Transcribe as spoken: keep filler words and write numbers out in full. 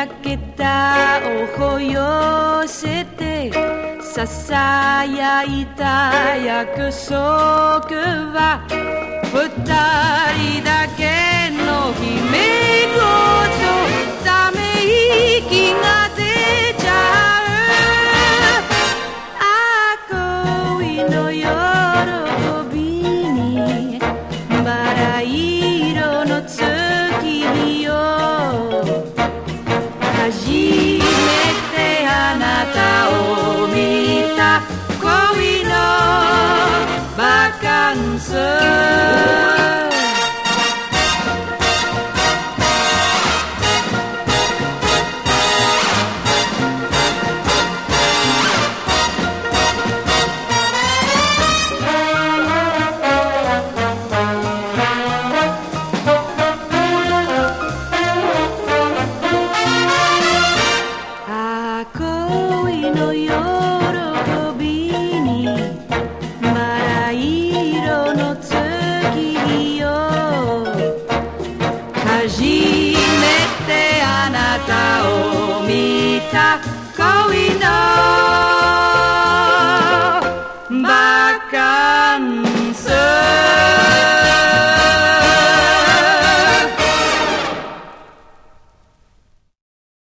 けたをほよせてささやいた約束は二人だけの姫ごとため息が出ちゃうあ恋の喜びにバラ色の月よ初めてあなたを見た恋のバカンス初めてあなたを見た